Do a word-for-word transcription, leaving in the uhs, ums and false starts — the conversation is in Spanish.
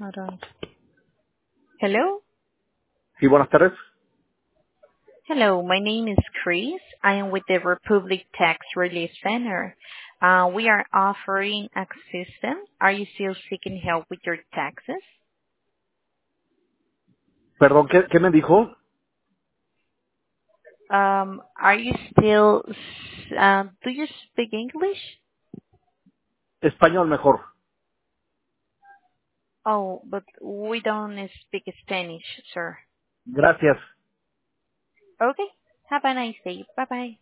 Hold on. Hello? Sí, buenas tardes. Hello, my name is Chris. I am with the Republic Tax Relief Center. Uh, we are offering assistance. Are you still seeking help with your taxes? Perdón, ¿qué, qué me dijo? Um, are you still, uh, do you speak English? Español mejor. Oh, but we don't speak Spanish, sir. Gracias. Okay, have a nice day. Bye-bye.